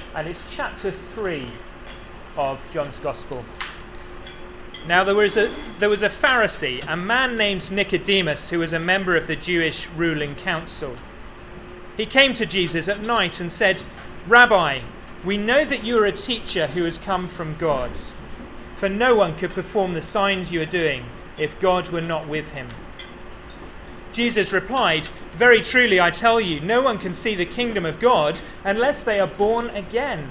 and it's chapter 3 of John's Gospel. Now there was a Pharisee, a man named Nicodemus, who was a member of the Jewish ruling council. He came to Jesus at night and said, "Rabbi, we know that you are a teacher who has come from God, for no one could perform the signs you are doing if God were not with him." Jesus replied, "Very truly I tell you, no one can see the kingdom of God unless they are born again."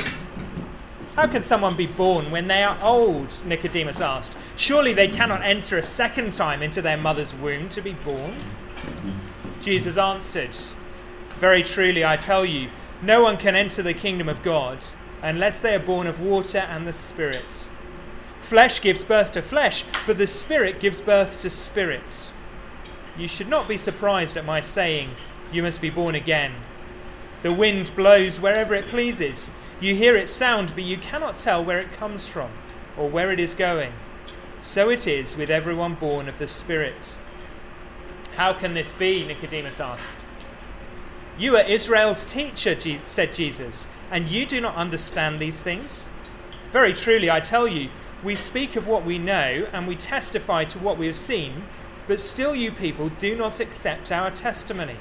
"How can someone be born when they are old?" Nicodemus asked. "Surely they cannot enter a second time into their mother's womb to be born?" Jesus answered, "Very truly I tell you, no one can enter the kingdom of God unless they are born of water and the Spirit. Flesh gives birth to flesh, but the Spirit gives birth to spirit. You should not be surprised at my saying, 'You must be born again.' The wind blows wherever it pleases. You hear its sound, but you cannot tell where it comes from or where it is going. So it is with everyone born of the Spirit." "How can this be?" Nicodemus asked. "You are Israel's teacher," said Jesus, "and you do not understand these things? Very truly I tell you, we speak of what we know and we testify to what we have seen, but still you people do not accept our testimony.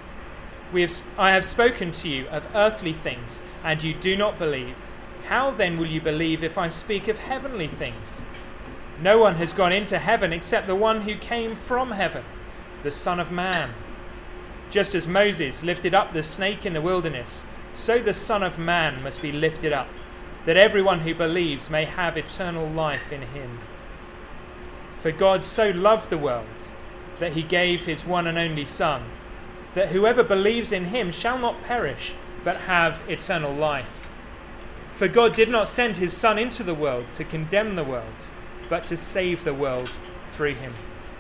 I have spoken to you of earthly things, and you do not believe. How then will you believe if I speak of heavenly things? No one has gone into heaven except the one who came from heaven, the Son of Man. Just as Moses lifted up the snake in the wilderness, so the Son of Man must be lifted up, that everyone who believes may have eternal life in him. For God so loved the world that he gave his one and only Son, that whoever believes in him shall not perish, but have eternal life. For God did not send his Son into the world to condemn the world, but to save the world through him."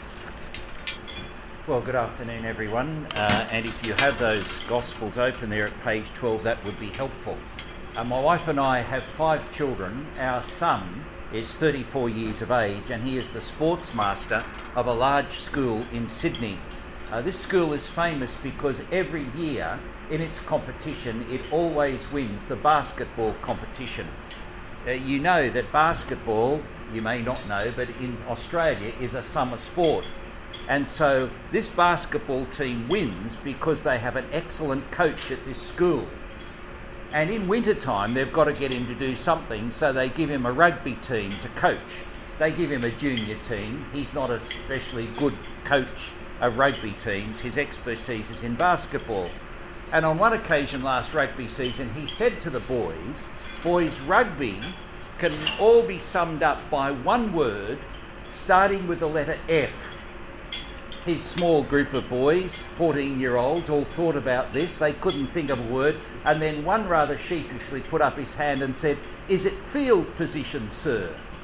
Well, good afternoon, everyone. And if you have those Gospels open there at page 12, that would be helpful. My wife and I have 5 children. Our son is 34 years of age, and he is the sports master of a large school in Sydney. This school is famous because every year in its competition it always wins the basketball competition. You know that basketball, you may not know, but in Australia is a summer sport. And so this basketball team wins because they have an excellent coach at this school. And in winter time they've got to get him to do something, so they give him a rugby team to coach. They give him a junior team. He's not a especially good coach of rugby teams. His expertise is in basketball. And on one occasion last rugby season he said to the boys, rugby can all be summed up by one word starting with the letter F. His small group of boys, 14-year-olds, all thought about this. They couldn't think of a word, and then one rather sheepishly put up his hand and said, "Is it field position, sir?"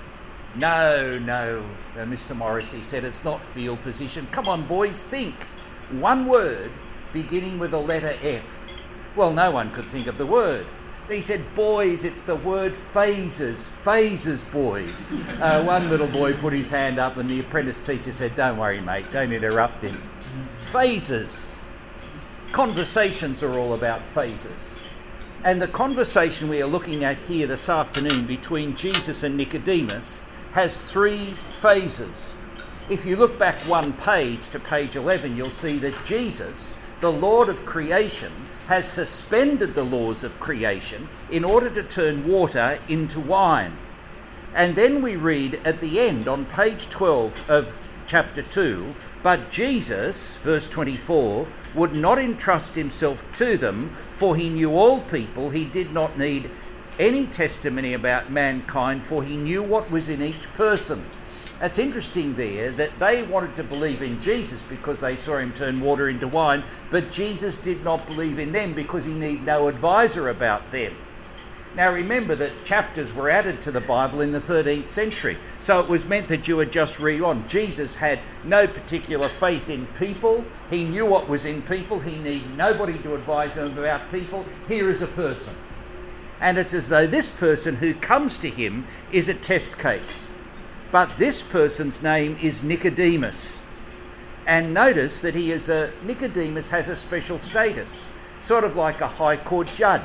No, Mr. Morrissey said, "It's not field position. Come on, boys, think. One word beginning with the letter F." Well, no one could think of the word. He said, "Boys, it's the word phases. Phases, boys." One little boy put his hand up and the apprentice teacher said, "Don't worry, mate, don't interrupt him." Phases. Conversations are all about phases. And the conversation we are looking at here this afternoon between Jesus and Nicodemus has 3 phases. If you look back one page to page 11, you'll see that Jesus, the Lord of creation, has suspended the laws of creation in order to turn water into wine. And then we read at the end on page 12 of chapter 2, "But Jesus," verse 24, "would not entrust himself to them, for he knew all people. He did not need any testimony about mankind, for he knew what was in each person." It's interesting there that they wanted to believe in Jesus because they saw him turn water into wine, but Jesus did not believe in them because he needed no advisor about them. Now remember that chapters were added to the Bible in the 13th century, so it was meant that you would just read on. Jesus had no particular faith in people. He knew what was in people. He needed nobody to advise him about people. Here is a person. And it's as though this person who comes to him is a test case. But this person's name is Nicodemus. And notice that Nicodemus has a special status, sort of like a high court judge.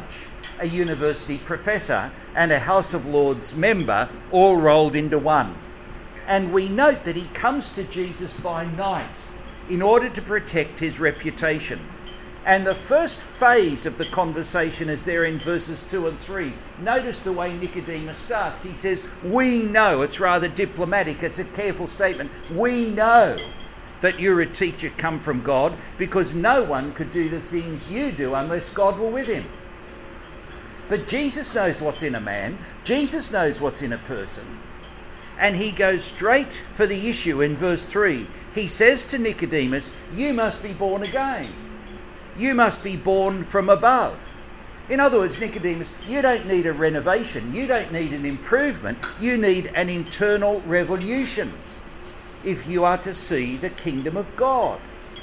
a university professor, and a House of Lords member all rolled into one. And we note that he comes to Jesus by night in order to protect his reputation. And the first phase of the conversation is there in verses 2 and 3. Notice the way Nicodemus starts. He says, we know. It's rather diplomatic. It's a careful statement. We know that you're a teacher come from God, because no one could do the things you do unless God were with him. But Jesus knows what's in a man. Jesus knows what's in a person. And he goes straight for the issue in verse 3. He says to Nicodemus, you must be born again. You must be born from above. In other words, Nicodemus, you don't need a renovation. You don't need an improvement. You need an internal revolution if you are to see the kingdom of God.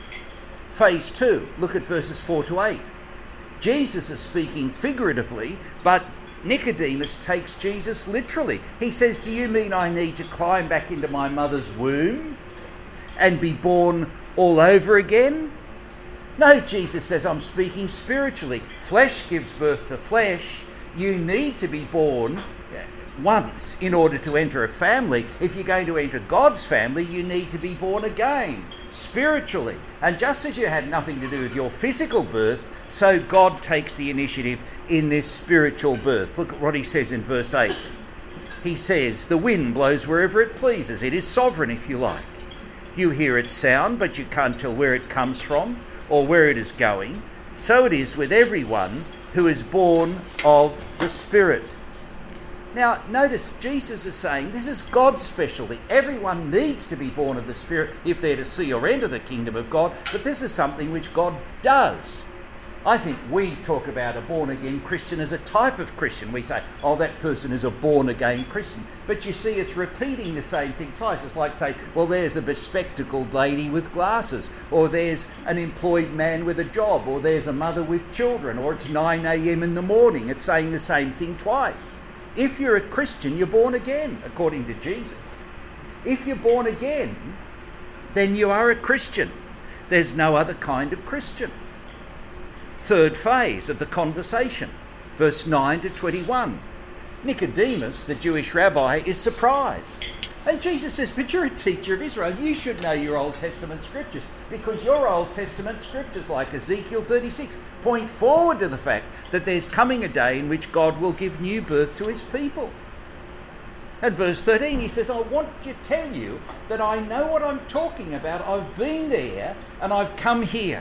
Phase 2, look at verses 4 to 8. Jesus is speaking figuratively, but Nicodemus takes Jesus literally. He says, do you mean I need to climb back into my mother's womb and be born all over again? No, Jesus says, I'm speaking spiritually. Flesh gives birth to flesh. You need to be born once in order to enter a family. If you're going to enter God's family, you need to be born again, spiritually. And just as you had nothing to do with your physical birth, so God takes the initiative in this spiritual birth. Look at what he says in verse 8. He says, the wind blows wherever it pleases. It is sovereign, if you like. You hear its sound, but you can't tell where it comes from or where it is going. So it is with everyone who is born of the Spirit. Now, notice Jesus is saying this is God's specialty. Everyone needs to be born of the Spirit if they're to see or enter the kingdom of God, but this is something which God does. I think we talk about a born-again Christian as a type of Christian. We say, oh, that person is a born-again Christian. But you see, it's repeating the same thing twice. It's like saying, well, there's a bespectacled lady with glasses, or there's an employed man with a job, or there's a mother with children, or it's 9 a.m. in the morning. It's saying the same thing twice. If you're a Christian, you're born again, according to Jesus. If you're born again, then you are a Christian. There's no other kind of Christian. Third phase of the conversation, verse 9 to 21. Nicodemus, the Jewish rabbi, is surprised. And Jesus says, but you're a teacher of Israel. You should know your Old Testament scriptures, because your Old Testament scriptures, like Ezekiel 36, point forward to the fact that there's coming a day in which God will give new birth to his people. And verse 13, he says, I want to tell you that I know what I'm talking about. I've been there and I've come here.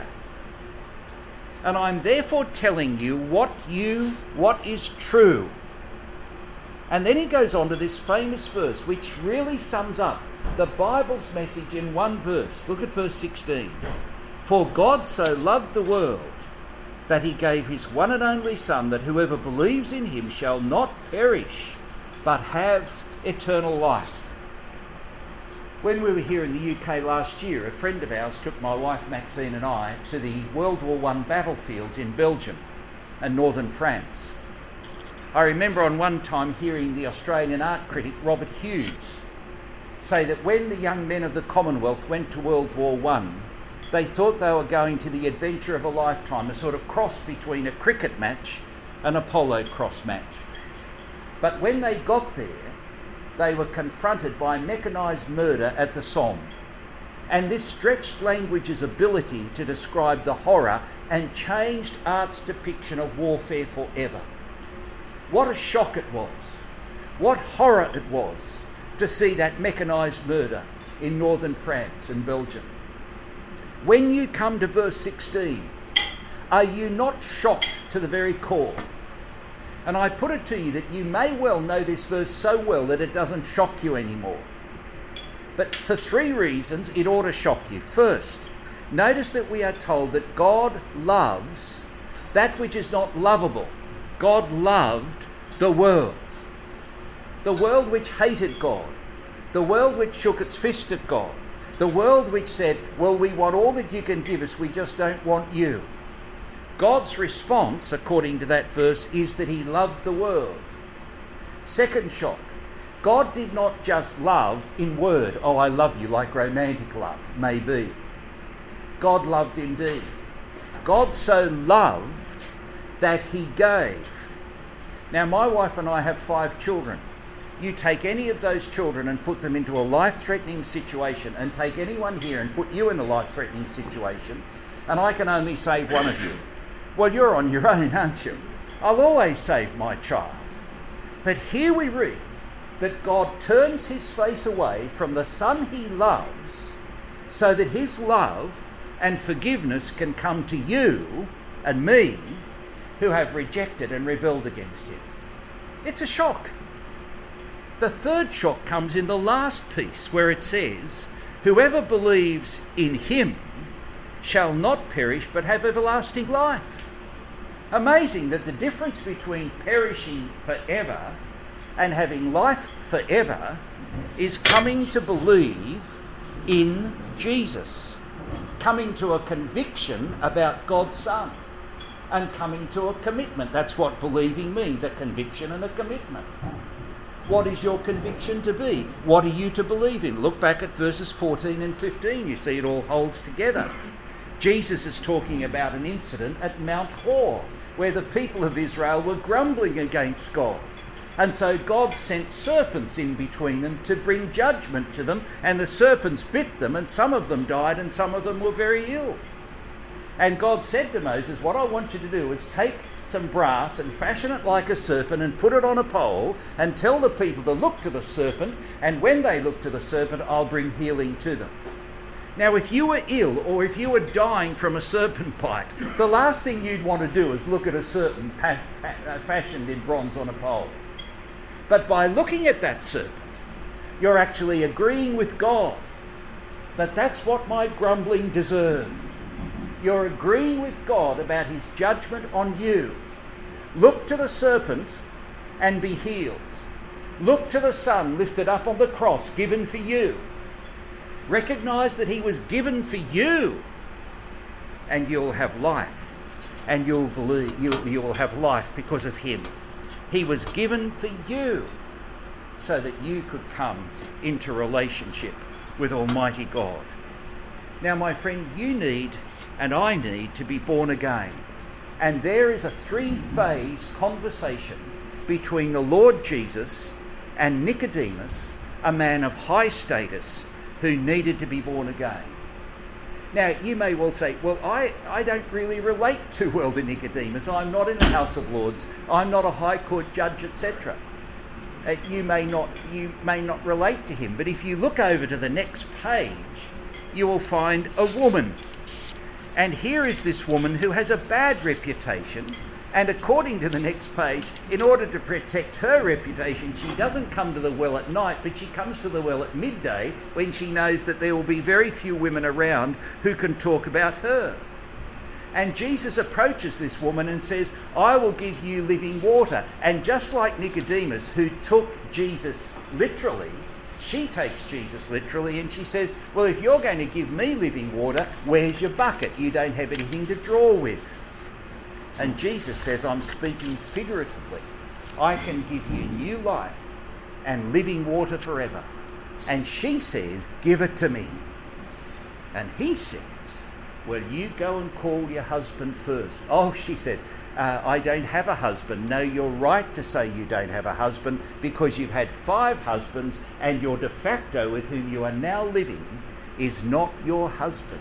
And I'm therefore telling you what is true. And then he goes on to this famous verse, which really sums up the Bible's message in one verse. Look at verse 16. For God so loved the world that he gave his one and only Son, that whoever believes in him shall not perish, but have eternal life. When we were here in the UK last year, a friend of ours took my wife Maxine and I to the World War I battlefields in Belgium and northern France. I remember on one time hearing the Australian art critic Robert Hughes say that when the young men of the Commonwealth went to World War I, they thought they were going to the adventure of a lifetime, a sort of cross between a cricket match and a polo cross match. But when they got there, they were confronted by mechanised murder at the Somme. And this stretched language's ability to describe the horror and changed art's depiction of warfare forever. What a shock it was. What horror it was to see that mechanised murder in northern France and Belgium. When you come to verse 16, are you not shocked to the very core? And I put it to you that you may well know this verse so well that it doesn't shock you anymore. But for three reasons it ought to shock you. First, notice that we are told that God loves that which is not lovable. God loved the world. The world which hated God. The world which shook its fist at God. The world which said, well, we want all that you can give us, we just don't want you. God's response, according to that verse, is that he loved the world. Second shock, God did not just love in word, oh, I love you, like romantic love, maybe. God loved indeed. God so loved that he gave. Now, my wife and I have 5 children. You take any of those children and put them into a life-threatening situation, and take anyone here and put you in a life-threatening situation, and I can only save one of you. Well, you're on your own, aren't you? I'll always save my child. But here we read that God turns his face away from the son he loves so that his love and forgiveness can come to you and me who have rejected and rebelled against him. It's a shock. The third shock comes in the last piece where it says, whoever believes in him shall not perish but have everlasting life. Amazing that the difference between perishing forever and having life forever is coming to believe in Jesus, coming to a conviction about God's Son, and coming to a commitment. That's what believing means, a conviction and a commitment. What is your conviction to be? What are you to believe in? Look back at verses 14 and 15. You see it all holds together. Jesus is talking about an incident at Mount Hor, where the people of Israel were grumbling against God. And so God sent serpents in between them to bring judgment to them, and the serpents bit them, and some of them died and some of them were very ill. And God said to Moses, what I want you to do is take some brass and fashion it like a serpent and put it on a pole and tell the people to look to the serpent, and when they look to the serpent, I'll bring healing to them. Now, if you were ill or if you were dying from a serpent bite, the last thing you'd want to do is look at a serpent fashioned in bronze on a pole. But by looking at that serpent, you're actually agreeing with God that that's what my grumbling deserved. You're agreeing with God about his judgment on you. Look to the serpent and be healed. Look to the Son lifted up on the cross, given for you. Recognise that he was given for you, and you'll have life, and you'll have life because of him. He was given for you so that you could come into relationship with Almighty God. Now, my friend, you need and I need to be born again. And there is a 3-phase conversation between the Lord Jesus and Nicodemus, a man of high status who needed to be born again. Now, you may well say, well, I don't really relate too well to Nicodemus. I'm not in the House of Lords. I'm not a High Court judge, etc. You may not relate to him. But if you look over to the next page, you will find a woman. And here is this woman who has a bad reputation. And according to the next page, in order to protect her reputation, she doesn't come to the well at night, but she comes to the well at midday when she knows that there will be very few women around who can talk about her. And Jesus approaches this woman and says, I will give you living water. And just like Nicodemus, who took Jesus literally, she takes Jesus literally and she says, well, if you're going to give me living water, where's your bucket? You don't have anything to draw with. And Jesus says, I'm speaking figuratively. I can give you new life and living water forever. And she says, give it to me. And he says, well, you go and call your husband first. Oh, she said, I don't have a husband. No, you're right to say you don't have a husband because you've had 5 husbands and your de facto with whom you are now living is not your husband.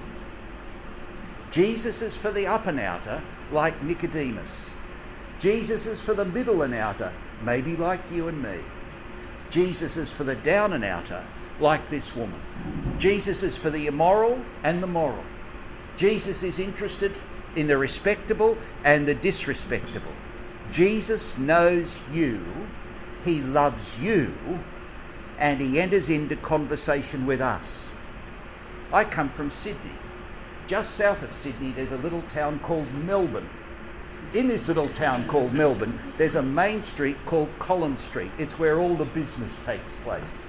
Jesus is for the up and outer, like Nicodemus. Jesus is for the middle and outer, maybe like you and me. Jesus is for the down and outer, like this woman. Jesus is for the immoral and the moral. Jesus is interested in the respectable and the disrespectable. Jesus knows you, he loves you, and he enters into conversation with us. I come from Sydney. Just south of Sydney, there's a little town called Melbourne. In this little town called Melbourne, there's a main street called Collins Street. It's where all the business takes place.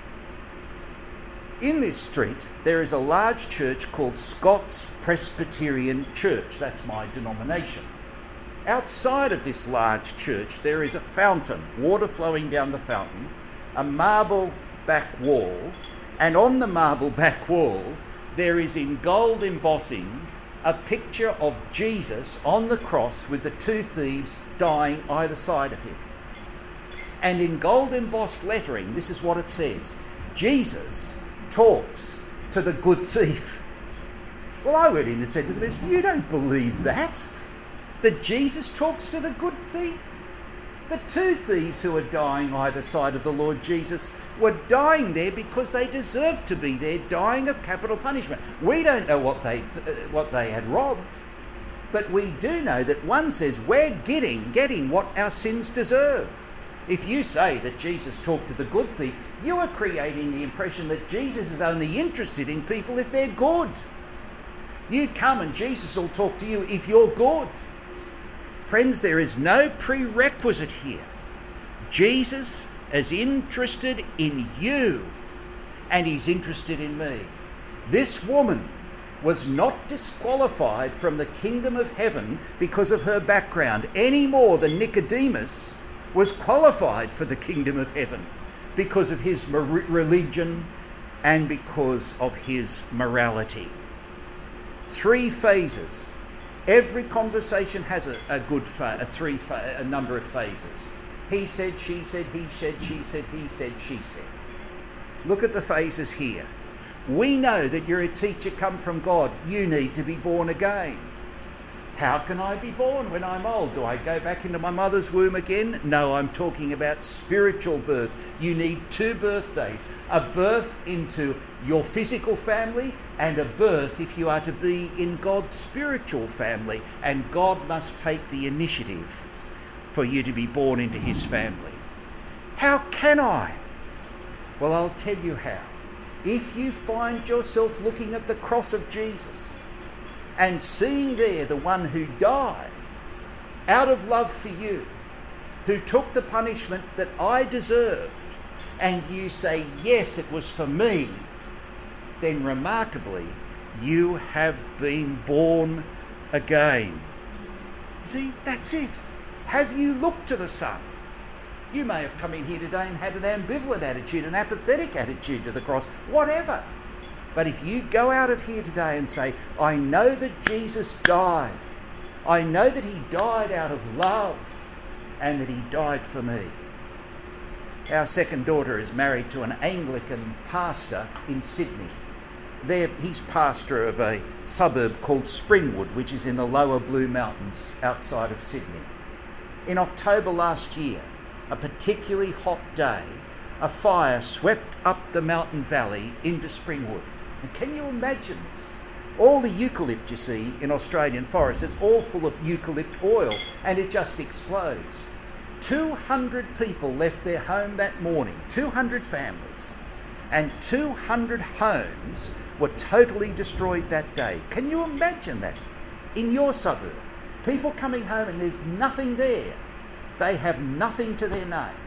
In this street, there is a large church called Scots Presbyterian Church. That's my denomination. Outside of this large church, there is a fountain, water flowing down the fountain, a marble back wall, and on the marble back wall, there is in gold embossing a picture of Jesus on the cross with the 2 thieves dying either side of him. And in gold embossed lettering, this is what it says: Jesus talks to the good thief. Well, I went in and said to the minister, you don't believe that? That Jesus talks to the good thief? The two thieves who were dying either side of the Lord Jesus were dying there because they deserved to be there, dying of capital punishment. We don't know what they had robbed, but we do know that one says we're getting what our sins deserve. If you say that Jesus talked to the good thief, you are creating the impression that Jesus is only interested in people if they're good. You come and Jesus will talk to you if you're good. Friends, there is no prerequisite here. Jesus is interested in you, and he's interested in me. This woman was not disqualified from the kingdom of heaven because of her background, any more than Nicodemus was qualified for the kingdom of heaven because of his religion and because of his morality. 3 phases. Every conversation has a number of phases. He said, she said, he said, she said, he said, she said. Look at the phases here. We know that you're a teacher come from God. You need to be born again. How can I be born when I'm old? Do I go back into my mother's womb again? No, I'm talking about spiritual birth. You need 2 birthdays. A birth into your physical family and a birth if you are to be in God's spiritual family. And God must take the initiative for you to be born into his family. How can I? Well, I'll tell you how. If you find yourself looking at the cross of Jesus and seeing there the one who died out of love for you, who took the punishment that I deserved, and you say, yes, it was for me, then remarkably, you have been born again. See, that's it. Have you looked to the Son? You may have come in here today and had an ambivalent attitude, an apathetic attitude to the cross, whatever. But if you go out of here today and say, I know that Jesus died. I know that he died out of love and that he died for me. Our second daughter is married to an Anglican pastor in Sydney. He's pastor of a suburb called Springwood, which is in the lower Blue Mountains outside of Sydney. In October last year, a particularly hot day, a fire swept up the mountain valley into Springwood. And can you imagine this? All the eucalypt you see in Australian forests, it's all full of eucalypt oil, and it just explodes. 200 people left their home that morning, 200 families, and 200 homes were totally destroyed that day. Can you imagine that? In your suburb, people coming home and there's nothing there. They have nothing to their name.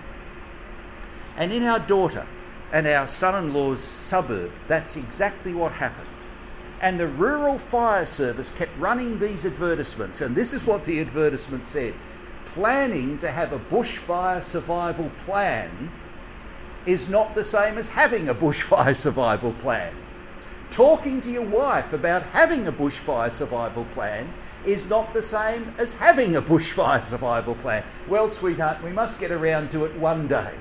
And in our daughter and our son-in-law's suburb, that's exactly what happened. And the Rural Fire Service kept running these advertisements, and this is what the advertisement said: planning to have a bushfire survival plan is not the same as having a bushfire survival plan. Talking to your wife about having a bushfire survival plan is not the same as having a bushfire survival plan. Well, sweetheart, we must get around to it one day.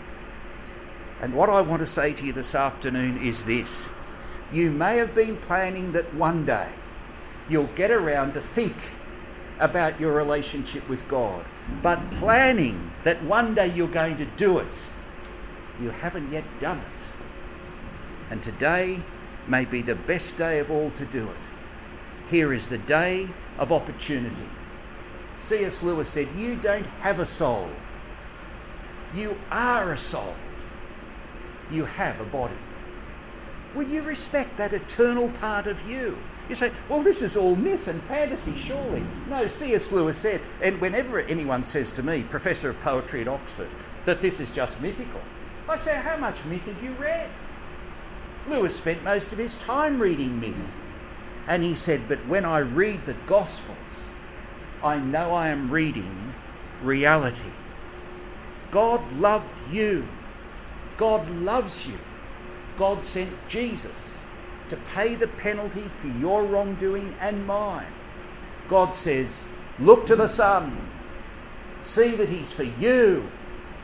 And what I want to say to you this afternoon is this: you may have been planning that one day you'll get around to think about your relationship with God, but planning that one day you're going to do it, you haven't yet done it. And today may be the best day of all to do it. Here is the day of opportunity. C.S. Lewis said, you don't have a soul. You are a soul. You have a body. Will you respect that eternal part of you? You say, well, this is all myth and fantasy, surely. No, C.S. Lewis said, and whenever anyone says to me, Professor of Poetry at Oxford, that this is just mythical, I say, how much myth have you read? Lewis spent most of his time reading myth. And he said, but when I read the Gospels, I know I am reading reality. God loved you. God loves you. God sent Jesus to pay the penalty for your wrongdoing and mine. God says, look to the Son. See that he's for you.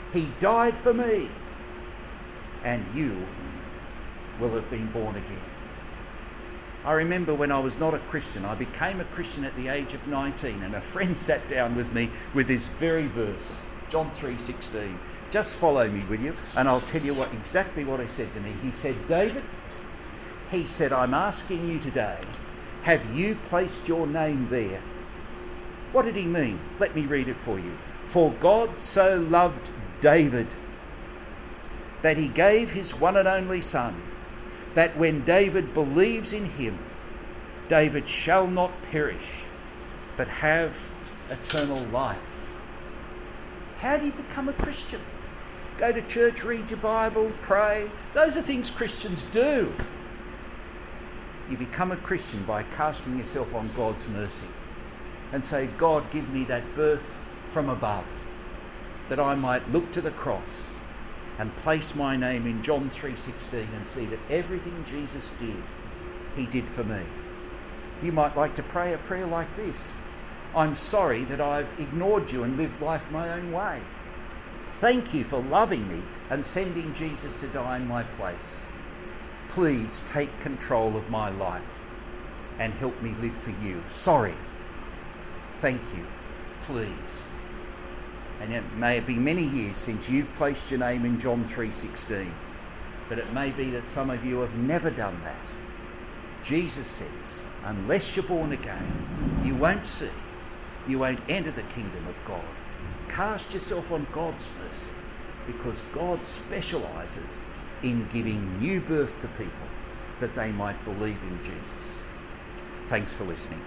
He died for me, and you will have been born again. I remember when I was not a Christian, I became a Christian at the age of 19, and a friend sat down with me with this very verse, John 3:16. Just follow me, will you? And I'll tell you exactly what he said to me. He said, David, he said, I'm asking you today, have you placed your name there? What did he mean? Let me read it for you. For God so loved David that he gave his one and only son, that when David believes in him, David shall not perish, but have eternal life. How do you become a Christian? Go to church, read your Bible, pray. Those are things Christians do. You become a Christian by casting yourself on God's mercy and say, God, give me that birth from above, that I might look to the cross and place my name in John 3:16 and see that everything Jesus did, he did for me. You might like to pray a prayer like this. I'm sorry that I've ignored you and lived life my own way. Thank you for loving me and sending Jesus to die in my place. Please take control of my life and help me live for you. Sorry. Thank you. Please. And it may be many years since you've placed your name in John 3:16, but it may be that some of you have never done that. Jesus says, unless you're born again, you won't see, you won't enter the kingdom of God. Cast yourself on God's mercy, because God specialises in giving new birth to people that they might believe in Jesus. Thanks for listening.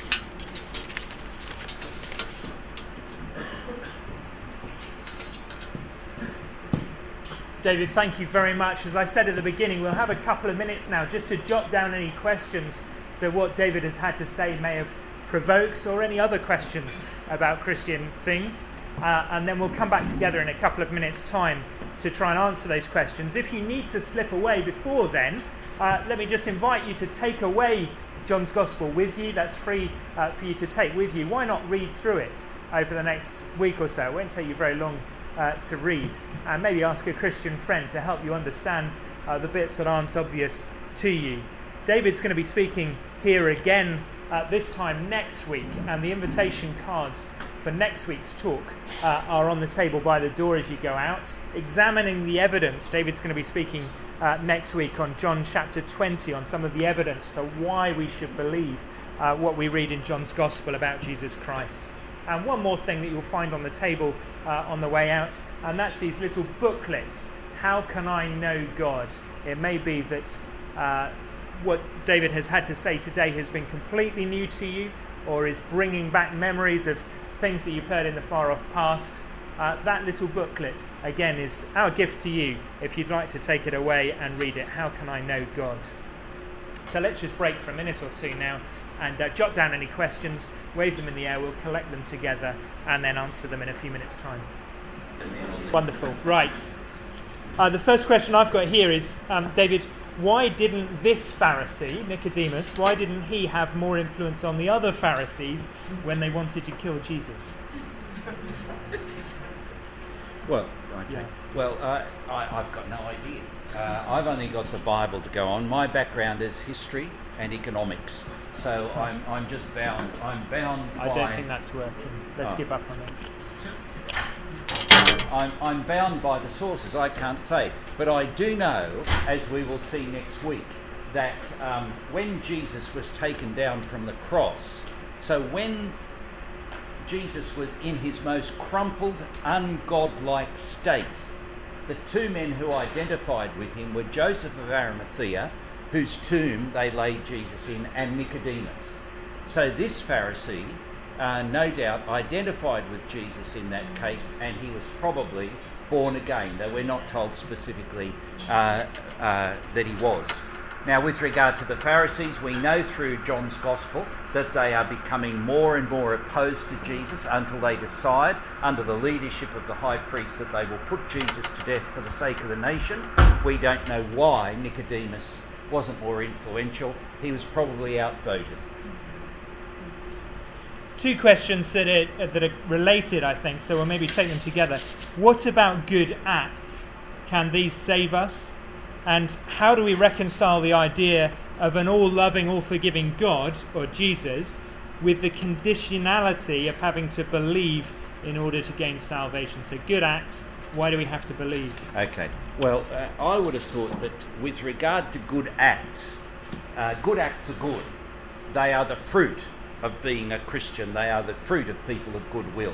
David, thank you very much. As I said at the beginning, we'll have a couple of minutes now just to jot down any questions that what David has had to say may have provoked, or any other questions about Christian things. And then we'll come back together in a couple of minutes' time to try and answer those questions. If you need to slip away before then, let me just invite you to take away John's Gospel with you. That's free for you to take with you. Why not read through it over the next week or so? It won't take you very long to read, and maybe ask a Christian friend to help you understand the bits that aren't obvious to you. David's going to be speaking here again this time next week, and the invitation cards for next week's talk are on the table by the door as you go out. Examining the evidence, David's going to be speaking next week on John chapter 20, on some of the evidence for why we should believe what we read in John's Gospel about Jesus Christ. And one more thing that you'll find on the table on the way out, and that's these little booklets. How can I know God? It may be that what David has had to say today has been completely new to you, or is bringing back memories of things that you've heard in the far off past. That little booklet, again, is our gift to you if you'd like to take it away and read it. How can I know God? So let's just break for a minute or two now and jot down any questions, wave them in the air, we'll collect them together and then answer them in a few minutes' time. Wonderful. Right. The first question I've got here is, David, why didn't this Pharisee, Nicodemus, why didn't he have more influence on the other Pharisees when they wanted to kill Jesus? Well, I've got no idea. I've only got the Bible to go on. My background is history and economics, so I'm just bound. I'm bound by... I don't think that's working. Let's give up on this. I'm bound by the sources. I can't say, but I do know, as we will see next week, that when Jesus was taken down from the cross, so when Jesus was in his most crumpled, ungodlike state, the two men who identified with him were Joseph of Arimathea, whose tomb they laid Jesus in, and Nicodemus. So this Pharisee, no doubt, identified with Jesus in that case, and he was probably born again, though we're not told specifically that he was. Now, with regard to the Pharisees, we know through John's Gospel that they are becoming more and more opposed to Jesus until they decide, under the leadership of the high priest, that they will put Jesus to death for the sake of the nation. We don't know why Nicodemus wasn't more influential. He was probably outvoted. two questions that are related, I think, so we'll maybe take them together. What about good acts? Can these save us? And how do we reconcile the idea of an all-loving, all-forgiving God, or Jesus, with the conditionality of having to believe in order to gain salvation? So good acts, why do we have to believe? Okay, well, I would have thought that with regard to good acts are good. They are the fruit of being a Christian. They are the fruit of people of goodwill.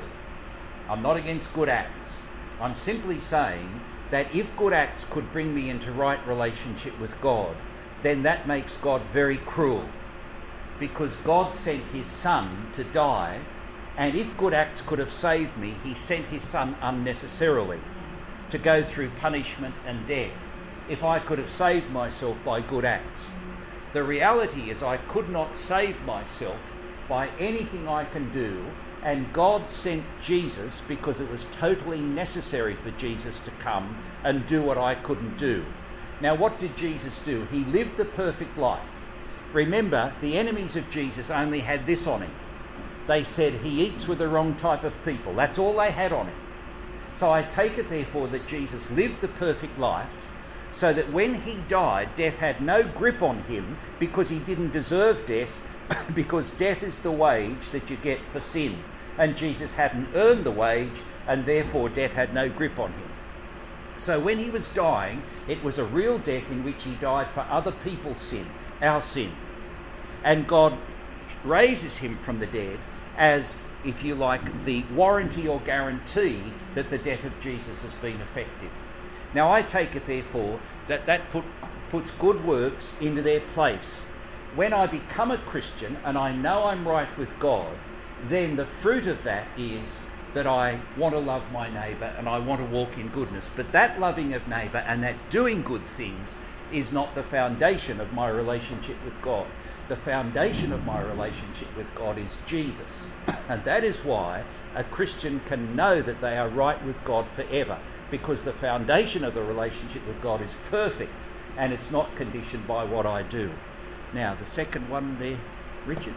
I'm not against good acts. I'm simply saying that if good acts could bring me into right relationship with God, then that makes God very cruel, because God sent his son to die, and if good acts could have saved me, he sent his son unnecessarily to go through punishment and death if I could have saved myself by good acts. The reality is I could not save myself by anything I can do, and God sent Jesus because it was totally necessary for Jesus to come and do what I couldn't do. Now, what did Jesus do? He lived the perfect life. Remember, the enemies of Jesus only had this on him. They said he eats with the wrong type of people. That's all they had on him. So I take it, therefore, that Jesus lived the perfect life, so that when he died, death had no grip on him, because he didn't deserve death, because death is the wage that you get for sin. And Jesus hadn't earned the wage, and therefore death had no grip on him. So when he was dying, it was a real death in which he died for other people's sin, our sin. And God raises him from the dead as, if you like, the warranty or guarantee that the death of Jesus has been effective. Now I take it, therefore, that puts good works into their place. When I become a Christian and I know I'm right with God, then the fruit of that is that I want to love my neighbour and I want to walk in goodness. But that loving of neighbour and that doing good things is not the foundation of my relationship with God. The foundation of my relationship with God is Jesus. And that is why a Christian can know that they are right with God forever, because the foundation of the relationship with God is perfect and it's not conditioned by what I do. Now, the second one there, Richard.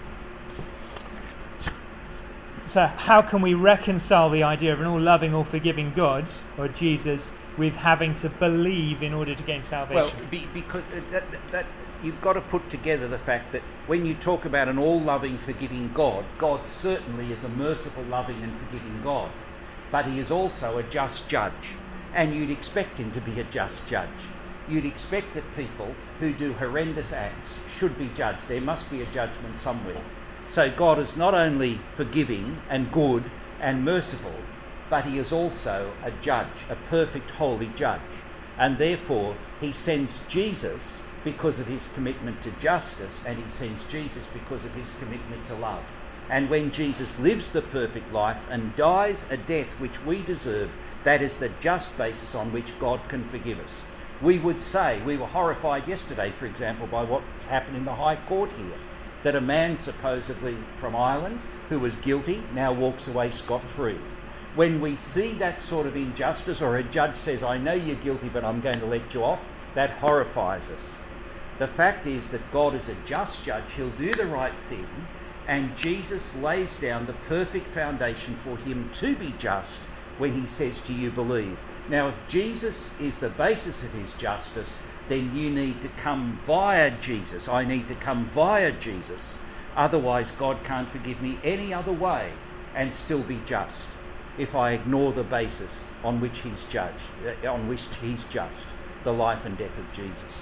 So how can we reconcile the idea of an all-loving, all-forgiving God, or Jesus, with having to believe in order to gain salvation? Well, because that you've got to put together the fact that when you talk about an all-loving, forgiving God, God certainly is a merciful, loving and forgiving God. But he is also a just judge. And you'd expect him to be a just judge. You'd expect that people who do horrendous acts should be judged. There must be a judgment somewhere. So God is not only forgiving and good and merciful, but he is also a judge, a perfect, holy judge. And therefore, he sends Jesus because of his commitment to justice, and he sends Jesus because of his commitment to love. And when Jesus lives the perfect life and dies a death which we deserve, that is the just basis on which God can forgive us. We would say, we were horrified yesterday, for example, by what happened in the High Court here, that a man supposedly from Ireland who was guilty now walks away scot-free. When we see that sort of injustice, or a judge says, I know you're guilty, but I'm going to let you off, that horrifies us. The fact is that God is a just judge. He'll do the right thing, and Jesus lays down the perfect foundation for him to be just when he says to you, believe. Now, if Jesus is the basis of his justice, then you need to come via Jesus. I need to come via Jesus. Otherwise, God can't forgive me any other way and still be just if I ignore the basis on which he's judged, on which he's just, the life and death of Jesus.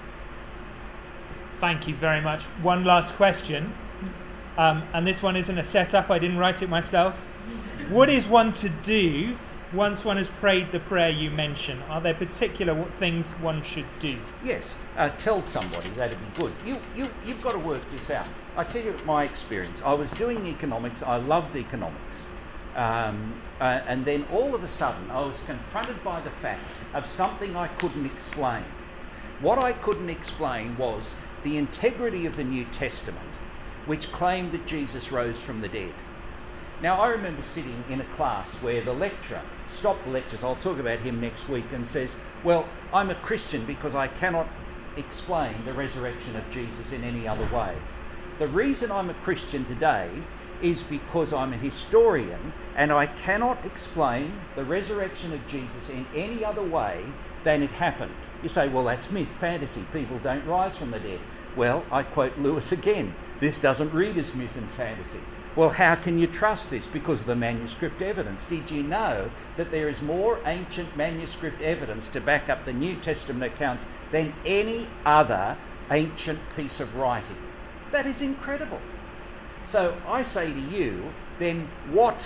Thank you very much. One last question, and this one isn't a setup. I didn't write it myself. What is one to do once one has prayed the prayer you mentioned? Are there particular things one should do? Yes, tell somebody. That'd be good. You've got to work this out. I tell you my experience. I was doing economics. I loved economics. And then all of a sudden I was confronted by the fact of something I couldn't explain. What I couldn't explain was the integrity of the New Testament, which claimed that Jesus rose from the dead. Now, I remember sitting in a class where the lecturer stopped the lectures, I'll talk about him next week, and says, well, I'm a Christian because I cannot explain the resurrection of Jesus in any other way. The reason I'm a Christian today is because I'm a historian and I cannot explain the resurrection of Jesus in any other way than it happened. You say, well, that's myth, fantasy. People don't rise from the dead. Well, I quote Lewis again. This doesn't read as myth and fantasy. Well, how can you trust this? Because of the manuscript evidence. Did you know that there is more ancient manuscript evidence to back up the New Testament accounts than any other ancient piece of writing? That is incredible. So I say to you, then what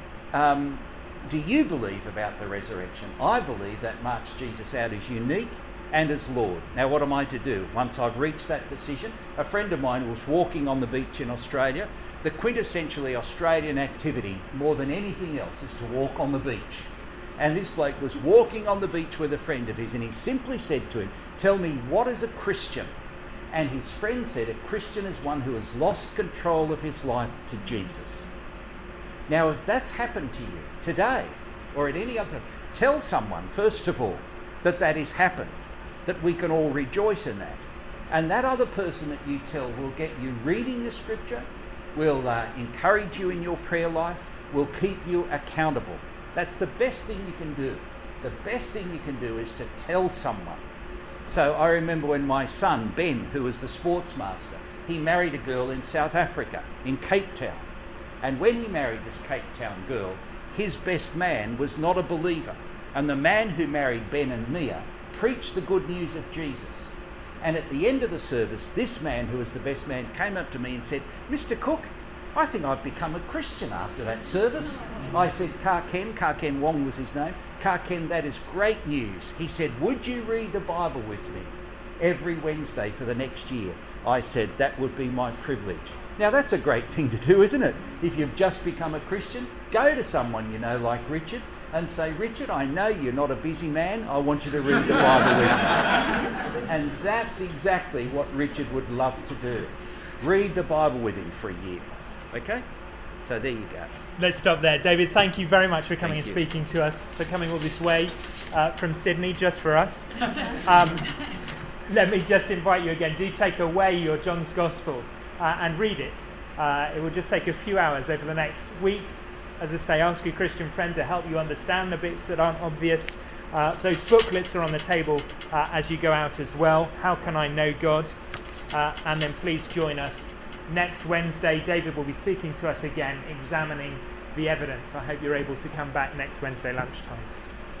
do you believe about the resurrection? I believe that marks Jesus out as unique and as Lord. Now, what am I to do? Once I've reached that decision, a friend of mine was walking on the beach in Australia. The quintessentially Australian activity, more than anything else, is to walk on the beach. And this bloke was walking on the beach with a friend of his, and he simply said to him, "Tell me, what is a Christian?" And his friend said, "A Christian is one who has lost control of his life to Jesus." Now, if that's happened to you today or at any other time, tell someone, first of all, that that has happened, that we can all rejoice in that. And that other person that you tell will get you reading the scripture, will encourage you in your prayer life, will keep you accountable. That's the best thing you can do. The best thing you can do is to tell someone. So I remember when my son, Ben, who was the sports master, he married a girl in South Africa, in Cape Town. And when he married this Cape Town girl, his best man was not a believer. And the man who married Ben and Mia preached the good news of Jesus. And at the end of the service, this man, who was the best man, came up to me and said, "Mr. Cook, I think I've become a Christian after that service." I said, Ka Ken Wong was his name. Ka Ken, that is great news. He said, "Would you read the Bible with me every Wednesday for the next year?" I said, "That would be my privilege." Now, that's a great thing to do, isn't it? If you've just become a Christian, go to someone you know like Richard and say, "Richard, I know you're not a busy man. I want you to read the Bible with me." And that's exactly what Richard would love to do. Read the Bible with him for a year. Okay? So there you go. Let's stop there. David, thank you very much for coming and Thank speaking to us, for coming all this way from Sydney just for us. Let me just invite you again. Do take away your John's Gospel and read it. It will just take a few hours over the next week. As I say, ask your Christian friend to help you understand the bits that aren't obvious. Those booklets are on the table as you go out as well. How can I know God? And then please join us next Wednesday. David will be speaking to us again, examining the evidence. I hope you're able to come back next Wednesday lunchtime.